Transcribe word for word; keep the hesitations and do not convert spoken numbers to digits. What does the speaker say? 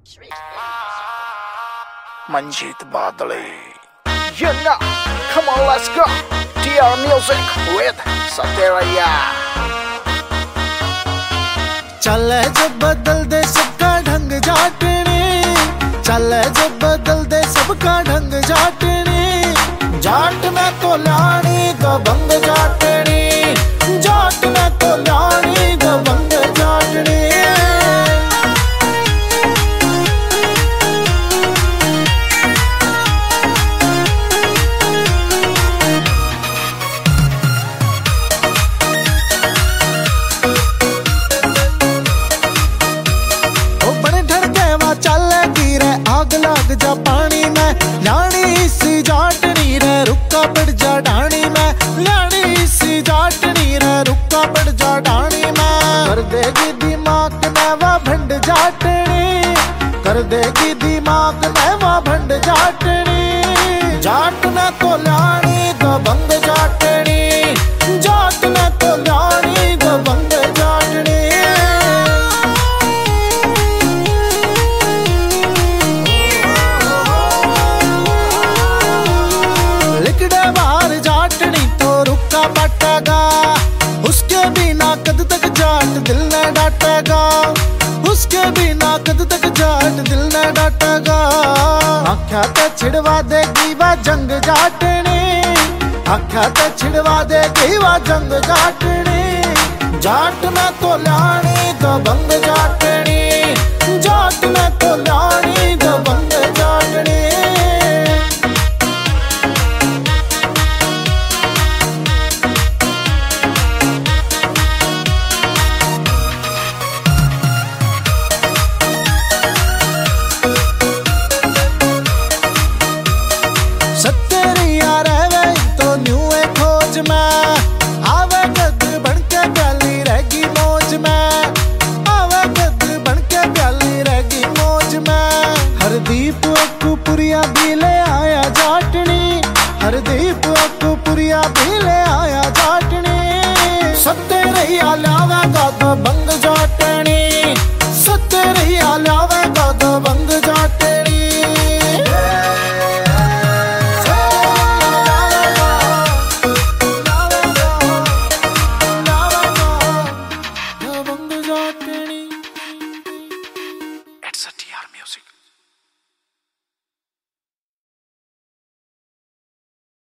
Manjit Badali. You know, come on, let's go. T R Music with Sateraya. चले जब बदल दे सबका ढंग जाटने, चले जब बदल दे सबका ढंग जाटने, जाट में तो लानी दबंग जाटनी, जाट में तो लानी दबंग जाटनी। आग लाग जा पानी में लानी सी जाटनी रे, रुका पड़ जा डाणी में लानी सी जाटनी रे, रुका पड़ जा डाणी में। कर देगी दिमाग में वा भंड जाटनी, कर देगी दिमाग में वा भंड जाटनी, जाट ने तो लानी दबंग जाटनी, जाट ने तो लानी दबंग जाटनी। बाहर जाटनी तो रुका पटेगा, उसके बिना कद तक जाट दिल न डाटेगा, उसके बिना कद तक जाट दिल न डाटेगा। आख्या ते छिड़वा देगी वा जंग जाटनी, आख्या ते छिड़वा देगी वा जंग जाटनी, जाट में तो लानी दबंग जाटनी, जाट में तो लानी दबंग जाटनी। आवे गद बनके प्याली रहेगी मौज में, आवे गद बनके प्याली रहेगी मौज में। हरदीप अक्कूपुरिया भी ले आया जाटनी, हरदीप अक्कूपुरिया भी ले आया जाटनी, सत्ते रही लावेगा दबंग जाटनी।